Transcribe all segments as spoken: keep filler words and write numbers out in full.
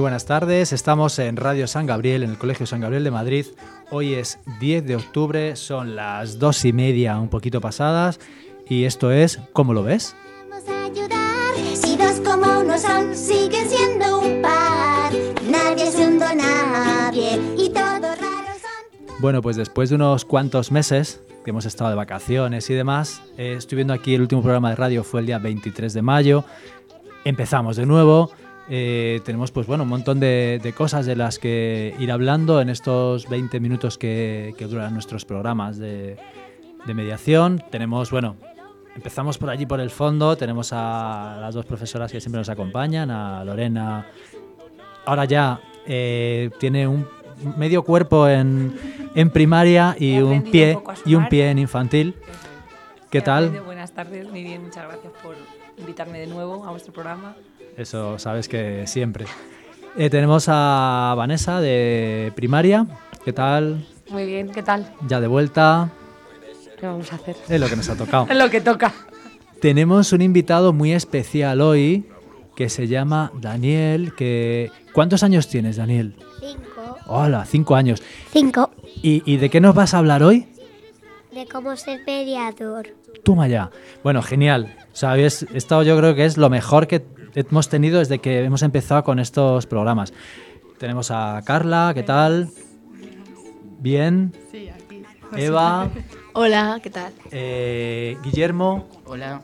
buenas tardes, estamos en Radio San Gabriel, en el Colegio San Gabriel de Madrid. Hoy es diez de octubre, son las dos y media, un poquito pasadas, y esto es ¿Cómo lo ves? Vamos a ayudar, si dos como uno son, siguen siendo un par. Nadie es un don nadie y todos raros son. Bueno, pues después de unos cuantos meses que hemos estado de vacaciones y demás, eh, estoy viendo aquí el último programa de radio fue el día veintitrés de mayo. Empezamos de nuevo. Eh, tenemos pues bueno un montón de, de cosas de las que ir hablando en estos veinte minutos que, que duran nuestros programas de, de mediación. Tenemos, bueno, empezamos por allí por el fondo, tenemos a las dos profesoras que siempre nos acompañan, a Lorena, ahora ya eh, tiene un medio cuerpo en, en primaria y un pie un y un pie en infantil. ¿Qué tal? Buenas tardes, muy bien, muchas gracias por invitarme de nuevo a vuestro programa. Eso sabes que siempre. Eh, tenemos a Vanessa de primaria. ¿Qué tal? Muy bien, ¿qué tal? Ya de vuelta. ¿Qué vamos a hacer? Es lo que nos ha tocado. Es lo que toca. Tenemos un invitado muy especial hoy que se llama Daniel. Que... ¿Cuántos años tienes, Daniel? Cinco. Hola, cinco años. Cinco. ¿Y, y de qué nos vas a hablar hoy? De cómo ser mediador. Toma ya. Bueno, genial. O sea, habéis estado, yo creo que es lo mejor que hemos tenido desde que hemos empezado con estos programas. Tenemos a Carla, ¿qué tal? Bien. Sí, aquí. Eva. Hola, ¿qué tal? Eh, Guillermo. Hola.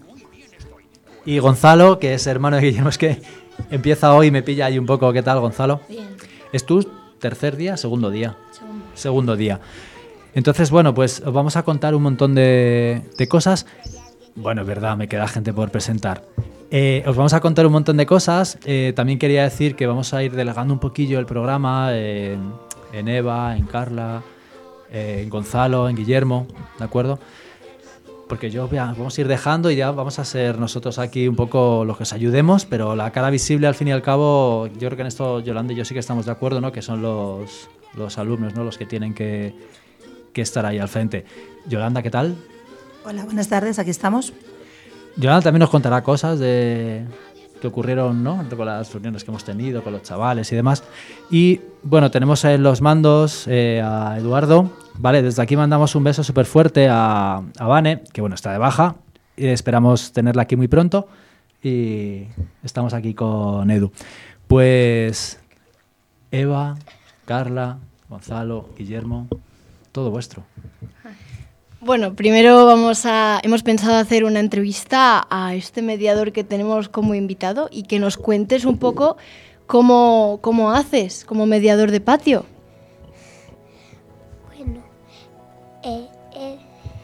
Y Gonzalo, que es hermano de Guillermo. Es que empieza hoy y me pilla ahí un poco. ¿Qué tal, Gonzalo? Bien. ¿Es tu tercer día? ¿Segundo día? Segundo. Segundo día. Entonces, bueno, pues os vamos a contar un montón de, de cosas. Bueno, es verdad, me queda gente por presentar. Eh, os vamos a contar un montón de cosas. Eh, también quería decir que vamos a ir delegando un poquillo el programa eh, en Eva, en Carla, eh, en Gonzalo, en Guillermo, ¿de acuerdo? Porque yo ya, vamos a ir dejando y ya vamos a ser nosotros aquí un poco los que os ayudemos, pero la cara visible al fin y al cabo, yo creo que en esto Yolanda y yo sí que estamos de acuerdo, ¿no? Que son los, los alumnos, ¿no? Los que tienen que, que estar ahí al frente. Yolanda, ¿qué tal? Hola, buenas tardes, aquí estamos. Yolanda también nos contará cosas de que ocurrieron, ¿no? Con las reuniones que hemos tenido con los chavales y demás. Y bueno, tenemos en los mandos eh, a Eduardo, ¿vale? Desde aquí mandamos un beso súper fuerte a, a Vane, que bueno, está de baja. Y esperamos tenerla aquí muy pronto. Y estamos aquí con Edu. Pues Eva, Carla, Gonzalo, Guillermo, todo vuestro. Bueno, primero vamos a, hemos pensado hacer una entrevista a este mediador que tenemos como invitado y que nos cuentes un poco cómo, cómo haces como mediador de patio. Bueno, eh, eh.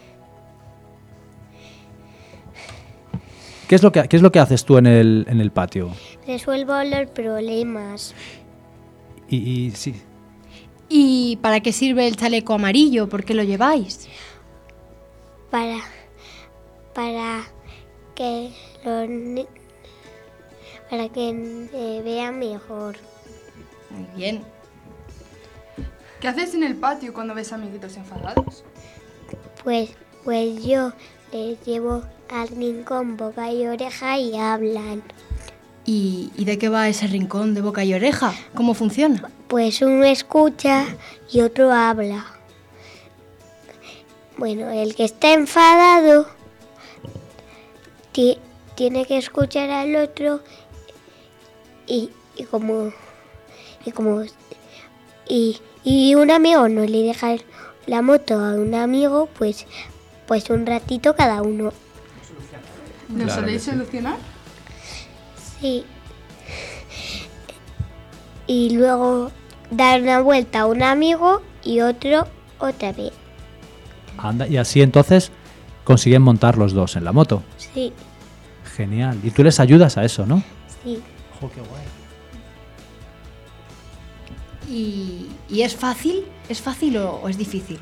¿Qué es lo que, qué es lo que haces tú en el, en el patio? resuelvo los problemas. Y, y sí, ¿Y para qué sirve el chaleco amarillo? ¿Por qué lo lleváis? Para, para que los ni- para que eh, vean mejor. Muy bien. ¿Qué haces en el patio cuando ves amiguitos enfadados? Pues, pues yo les llevo al rincón boca y oreja y hablan. ¿Y, ¿Y de qué va ese rincón de boca y oreja? ¿Cómo funciona? Pues uno escucha y otro habla. Bueno, el que está enfadado ti- tiene que escuchar al otro y, y como y como y, y un amigo no le deja la moto a un amigo, pues pues un ratito cada uno. ¿Lo Claro soléis que sí. solucionar? Sí. Y luego dar una vuelta a un amigo y otro otra vez. anda, y así entonces consiguen montar los dos en la moto. Sí, Genial. Y tú les ayudas a eso, ¿no? sí. ¡Jo, qué guay! ¿Y, y es fácil? ¿Es fácil o, o es difícil?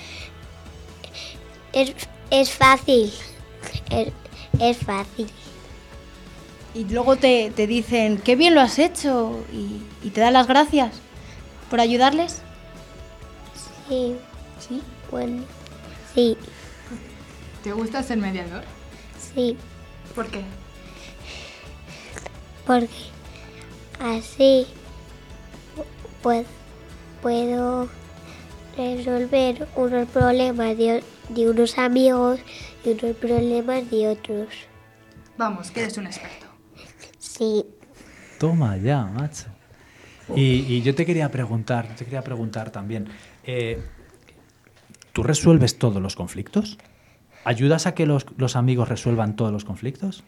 Es, es fácil. Es, es fácil. Y luego te, te dicen, qué bien lo has hecho, y, y te dan las gracias por ayudarles. Sí, ¿Sí? bueno. Sí, ¿Te gusta ser mediador? sí. ¿Por qué? Porque así pues puedo resolver unos problemas de, de unos amigos y unos problemas de otros. Vamos, que eres un experto. Sí, Toma ya, macho. Y, y yo te quería preguntar, te quería preguntar también, eh, ¿tú resuelves todos los conflictos? ¿Ayudas a que los, los amigos resuelvan todos los conflictos?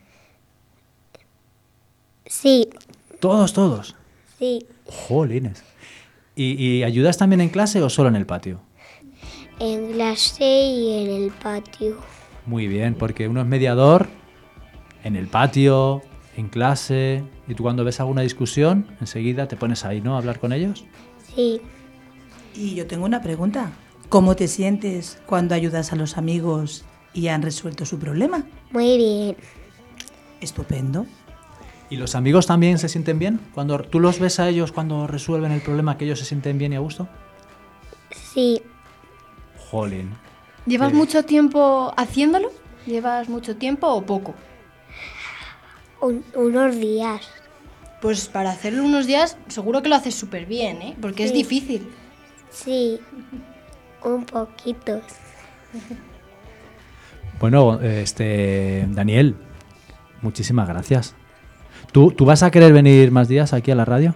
sí, Todos, todos. sí. Jolines. ¿Y, y ayudas también en clase o solo en el patio? En clase y en el patio. Muy bien, porque uno es mediador en el patio, en clase, y tú cuando ves alguna discusión, enseguida te pones ahí, ¿no? A hablar con ellos. Sí, Y yo tengo una pregunta. ¿Cómo te sientes cuando ayudas a los amigos y han resuelto su problema? muy bien. Estupendo. ¿Y los amigos también se sienten bien? Cuando tú los ves a ellos cuando resuelven el problema, que ellos se sienten bien y a gusto. Sí, Jolín. ¿Llevas Sí. mucho tiempo haciéndolo? ¿Llevas mucho tiempo o poco? un- unos días. Pues para hacerlo unos días seguro que lo haces súper bien, ¿eh? Porque es Sí. difícil. Sí, un poquito. Bueno, este Daniel, muchísimas gracias. ¿Tú, ¿Tú vas a querer venir más días aquí a la radio?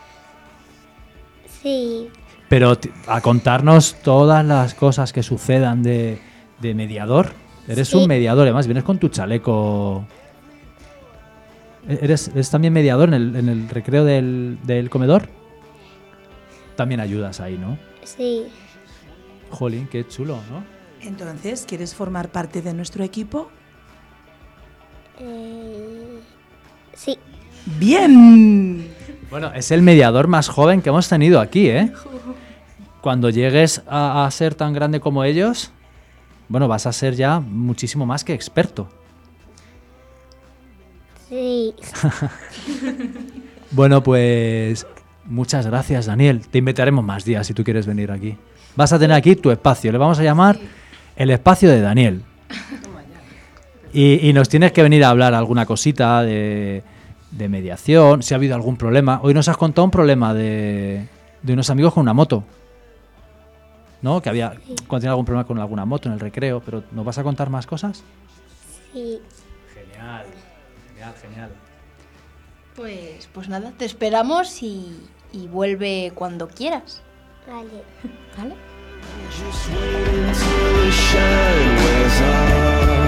Sí, Pero t- a contarnos todas las cosas que sucedan de, de mediador. Eres Sí. un mediador, además vienes con tu chaleco. E- ¿Eres, eres también mediador en el, en el recreo del, del comedor? También ayudas ahí, ¿no? sí, Jolín, qué chulo, ¿no? Entonces, ¿quieres formar parte de nuestro equipo? eh, sí, ¡Bien! Bueno, es el mediador más joven que hemos tenido aquí, ¿eh? Cuando llegues a, a ser tan grande como ellos, bueno, vas a ser ya muchísimo más que experto. sí. Bueno, pues muchas gracias, Daniel. Te invitaremos más días si tú quieres venir aquí. Vas a tener aquí tu espacio. Le vamos a llamar el espacio de Daniel. Y, y nos tienes que venir a hablar alguna cosita de, de mediación, si ha habido algún problema. Hoy nos has contado un problema de, de unos amigos con una moto. ¿No? Que había cuando tenía algún problema con alguna moto en el recreo, pero ¿nos vas a contar más cosas? Sí, Genial, genial, genial. Pues, pues nada, te esperamos y, y vuelve cuando quieras. vale. ¿Vale? Just wait until the shine wears off.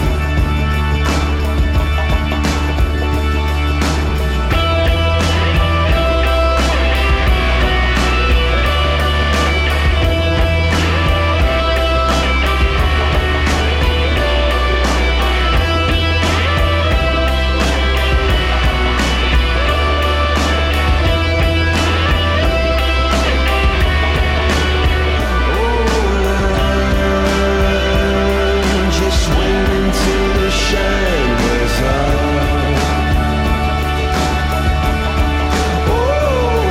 Just wait until the shine wears off. Oh,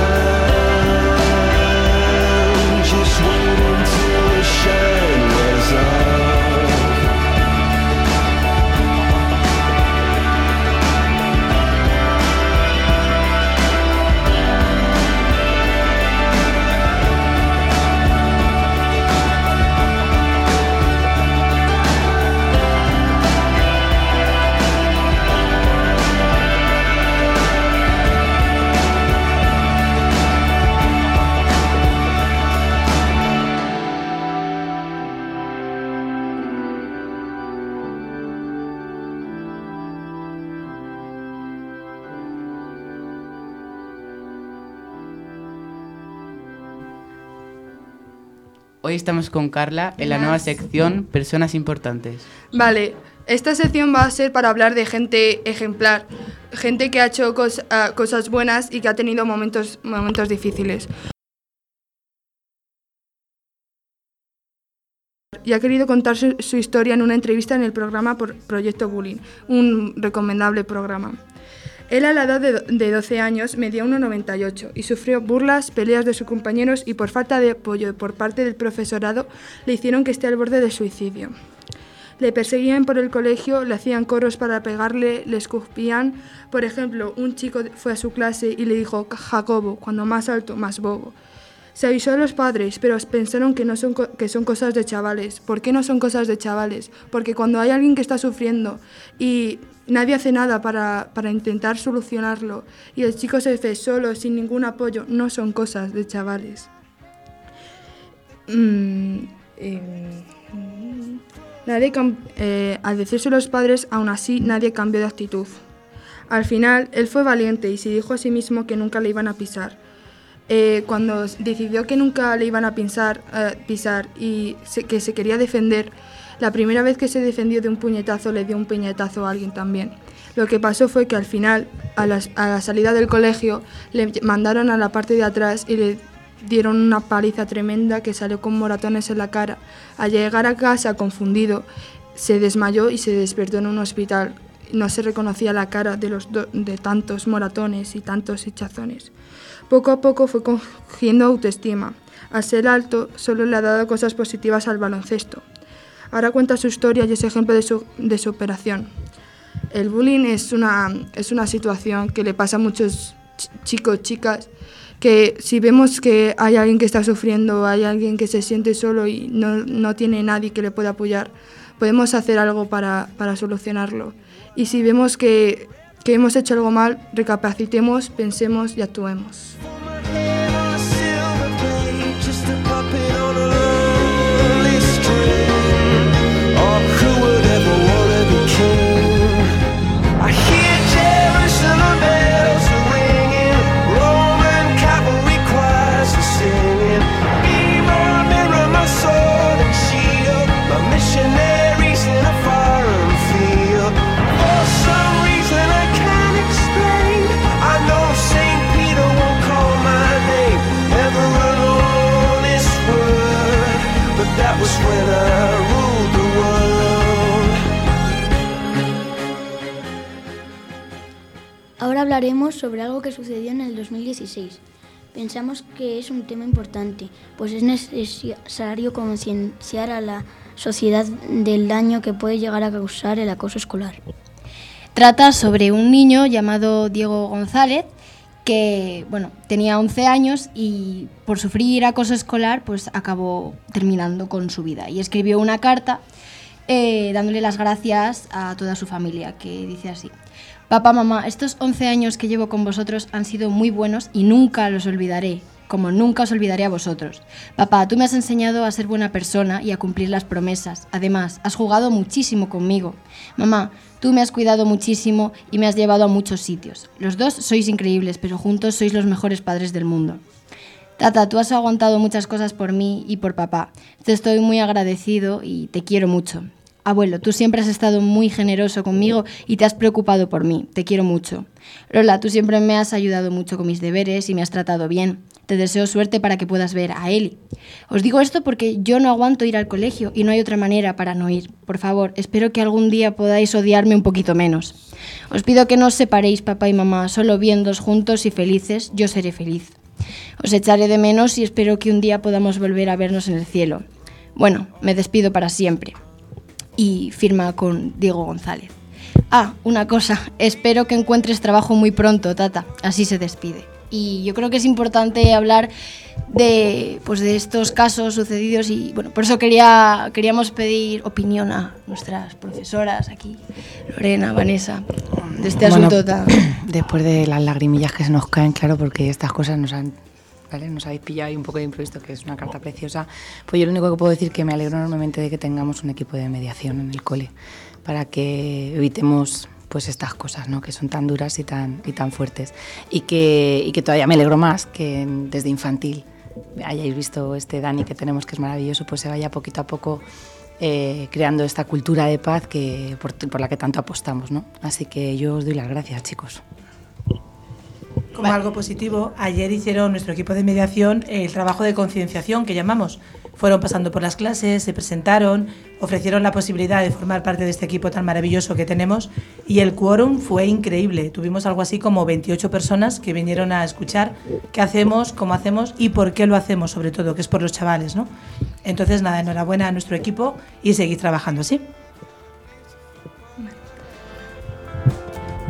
just wait until the shine wears off. Hoy estamos con Carla en la nueva sección Personas Importantes. Vale, esta sección va a ser para hablar de gente ejemplar, gente que ha hecho cos- ah, cosas buenas y que ha tenido momentos, momentos difíciles. Y ha querido contar su, su historia en una entrevista en el programa por Proyecto Bullying, un recomendable programa. Él a la edad de, do- de doce años medía uno noventa y ocho y sufrió burlas, peleas de sus compañeros y por falta de apoyo por parte del profesorado le hicieron que esté al borde del suicidio. Le perseguían por el colegio, le hacían coros para pegarle, le escupían. Por ejemplo, un chico fue a su clase y le dijo Jacobo, cuando más alto, más bobo. Se avisó a los padres, pero pensaron que, no son, que son cosas de chavales. ¿Por qué no son cosas de chavales? Porque cuando hay alguien que está sufriendo y nadie hace nada para, para intentar solucionarlo y el chico se ve solo, sin ningún apoyo, no son cosas de chavales. Mm, eh, nadie cam- eh, al decirse los padres, aún así nadie cambió de actitud. Al final, él fue valiente y se dijo a sí mismo que nunca le iban a pisar. Eh, cuando decidió que nunca le iban a pisar, eh, pisar y se, que se quería defender, la primera vez que se defendió de un puñetazo le dio un puñetazo a alguien también. Lo que pasó fue que al final, a la, a la salida del colegio, le mandaron a la parte de atrás y le dieron una paliza tremenda que salió con moratones en la cara. Al llegar a casa confundido, se desmayó y se despertó en un hospital. No se reconocía la cara de, los do, de tantos moratones y tantos hinchazones. Poco a poco fue cogiendo autoestima. Al ser alto, solo le ha dado cosas positivas al baloncesto. Ahora cuenta su historia y es ejemplo de su, de superación. El bullying es una, es una situación que le pasa a muchos ch- chicos, chicas, que si vemos que hay alguien que está sufriendo, hay alguien que se siente solo y no, no tiene nadie que le pueda apoyar, podemos hacer algo para, para solucionarlo. Y si vemos que, que hemos hecho algo mal, recapacitemos, pensemos y actuemos. Ahora hablaremos sobre algo que sucedió en el dos mil dieciséis. Pensamos que es un tema importante, pues es necesario concienciar a la sociedad del daño que puede llegar a causar el acoso escolar. Trata sobre un niño llamado Diego González que, bueno, tenía once años y por sufrir acoso escolar pues acabó terminando con su vida y escribió una carta eh, dándole las gracias a toda su familia, que dice así: papá, mamá, estos once años que llevo con vosotros han sido muy buenos y nunca los olvidaré, como nunca os olvidaré a vosotros. Papá, tú me has enseñado a ser buena persona y a cumplir las promesas. Además, has jugado muchísimo conmigo. Mamá, tú me has cuidado muchísimo y me has llevado a muchos sitios. Los dos sois increíbles, pero juntos sois los mejores padres del mundo. Tata, tú has aguantado muchas cosas por mí y por papá. Te estoy muy agradecido y te quiero mucho. Abuelo, tú siempre has estado muy generoso conmigo y te has preocupado por mí. Te quiero mucho. Lola, tú siempre me has ayudado mucho con mis deberes y me has tratado bien. Te deseo suerte para que puedas ver a Eli. Os digo esto porque yo no aguanto ir al colegio y no hay otra manera para no ir. Por favor, espero que algún día podáis odiarme un poquito menos. Os pido que no os separéis, papá y mamá. Solo viéndoos juntos y felices, yo seré feliz. Os echaré de menos y espero que un día podamos volver a vernos en el cielo. Bueno, me despido para siempre. Y firma con Diego González. Ah, una cosa, espero que encuentres trabajo muy pronto, Tata. Así se despide. Y yo creo que es importante hablar de, pues, de estos casos sucedidos y bueno, por eso quería, queríamos pedir opinión a nuestras profesoras aquí, Lorena, Vanessa, de este bueno, asunto tan... Después de las lagrimillas que se nos caen, claro, porque estas cosas nos han... ¿Vale? Nos habéis pillado ahí un poco de imprevisto, que es una carta preciosa. Pues yo lo único que puedo decir es que me alegro enormemente de que tengamos un equipo de mediación en el cole para que evitemos pues estas cosas, ¿no? Que son tan duras y tan, y tan fuertes. Y que, y que todavía me alegro más que desde infantil hayáis visto este Dani que tenemos, que es maravilloso, pues se vaya poquito a poco eh, creando esta cultura de paz que, por, por la que tanto apostamos, ¿no? Así que yo os doy las gracias, chicos. Como algo positivo, ayer hicieron nuestro equipo de mediación el trabajo de concienciación que llamamos. Fueron pasando por las clases, se presentaron, ofrecieron la posibilidad de formar parte de este equipo tan maravilloso que tenemos y el quórum fue increíble. Tuvimos algo así como veintiocho personas que vinieron a escuchar qué hacemos, cómo hacemos y por qué lo hacemos, sobre todo, que es por los chavales, ¿no? Entonces, nada, enhorabuena a nuestro equipo y seguid trabajando así.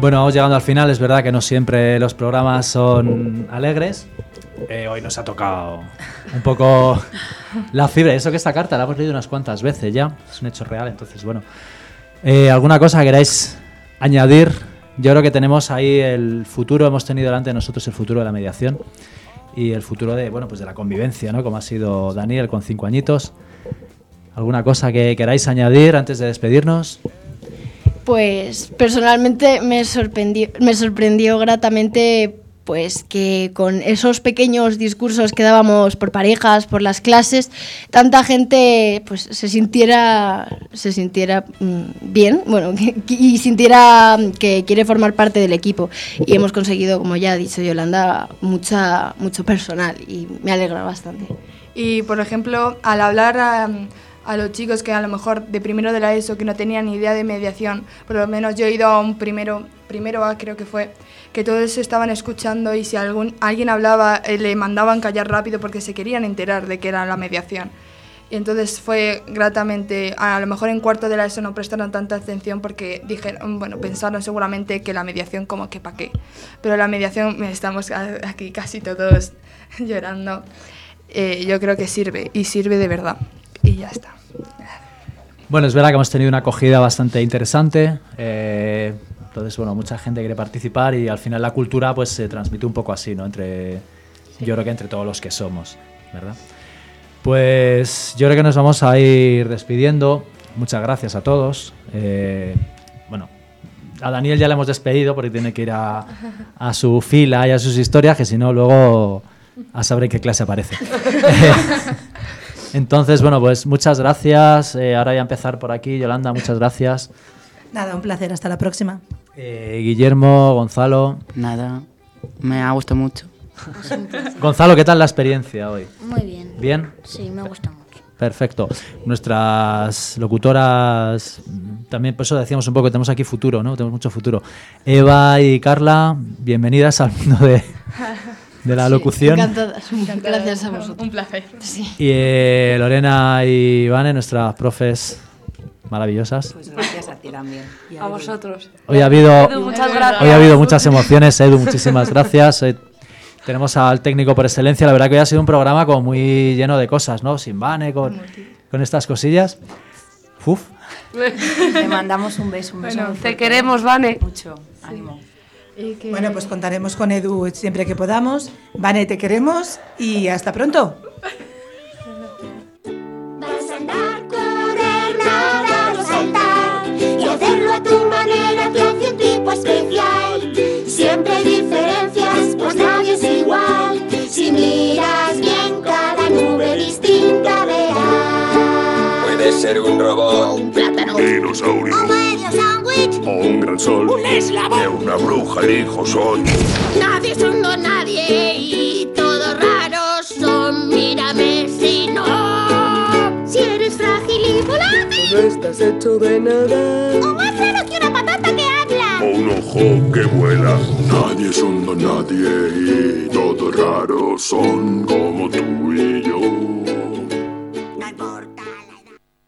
Bueno, vamos llegando al final. Es verdad que no siempre los programas son alegres. Eh, hoy nos ha tocado un poco la fibra. Eso que esta carta la hemos leído unas cuantas veces ya. Es un hecho real, entonces bueno. Eh, ¿Alguna cosa que queráis añadir? Yo creo que tenemos ahí el futuro, hemos tenido delante de nosotros el futuro de la mediación y el futuro de, bueno, pues de la convivencia, ¿no? Como ha sido Daniel con cinco añitos. ¿Alguna cosa que queráis añadir antes de despedirnos? Pues personalmente me sorprendió, me sorprendió gratamente pues que con esos pequeños discursos que dábamos por parejas, por las clases, tanta gente pues se sintiera se sintiera mmm, bien, bueno, que, y sintiera que quiere formar parte del equipo. Y hemos conseguido, como ya ha dicho Yolanda, mucha mucho personal y me alegra bastante. Y por ejemplo, al hablar a, a los chicos que a lo mejor de primero de la ESO que no tenían ni idea de mediación, por lo menos yo he ido a un primero, primero A creo que fue, que todos estaban escuchando y si algún, alguien hablaba eh, le mandaban callar rápido porque se querían enterar de qué era la mediación. Y entonces fue gratamente, a lo mejor en cuarto de la ESO no prestaron tanta atención porque dijeron, bueno, pensaron seguramente que la mediación como que pa' qué. Pero la mediación, estamos aquí casi todos llorando, eh, yo creo que sirve y sirve de verdad. Y ya está. Bueno, es verdad que hemos tenido una acogida bastante interesante. Eh, entonces, bueno, mucha gente quiere participar y al final la cultura pues se transmite un poco así, ¿no? Entre, sí. Yo creo que entre todos los que somos, ¿verdad? Pues yo creo que nos vamos a ir despidiendo. Muchas gracias a todos. Eh, bueno, a Daniel ya le hemos despedido porque tiene que ir a, a su fila y a sus historias, que si no luego a saber en qué clase aparece. Entonces, bueno, pues muchas gracias. Eh, ahora voy a empezar por aquí. Yolanda, muchas gracias. Nada, un placer. Hasta la próxima. Eh, Guillermo, Gonzalo. Nada, me ha gustado mucho. Gonzalo, ¿qué tal la experiencia hoy? Muy bien. ¿Bien? Sí, me gusta mucho. Perfecto. Nuestras locutoras, también por eso decíamos un poco que tenemos aquí futuro, ¿no? Tenemos mucho futuro. Eva y Carla, bienvenidas al mundo de... de la locución. Sí, encantadas. Gracias a vosotros. Un placer. Sí. Y eh, Lorena y Ivane, nuestras profes maravillosas. Pues gracias a ti también. A vosotros. Hoy ha habido, Edu, muchas gracias. hoy ha habido muchas emociones. Edu, muchísimas gracias. Hoy tenemos al técnico por excelencia. La verdad que hoy ha sido un programa como muy lleno de cosas, ¿no? Sin Vane, con, con estas cosillas. Uf. Te mandamos un beso, un beso. Bueno, muy te fuerte. queremos, Vane. Mucho, ánimo. Y que... Bueno, pues contaremos con Edu siempre que podamos. Vane, te queremos y hasta pronto. Vas a andar, correr, nadar o saltar y hacerlo a tu manera te hace un tipo especial. Siempre hay diferencias, pues nadie es igual. Si miras bien, cada nube distinta verás. Puede ser un robot, un plátano, dinosaurio, un medio sándwich, o un gran sol, un eslabón, de una bruja el hijo soy. nadie son don nadie y todos raros son. Mírame si no. Si eres frágil y volátil, no estás hecho de nada, o más raro que una patata que habla, O un ojo que vuela. Nadie son don nadie y todos raros son como tú y yo.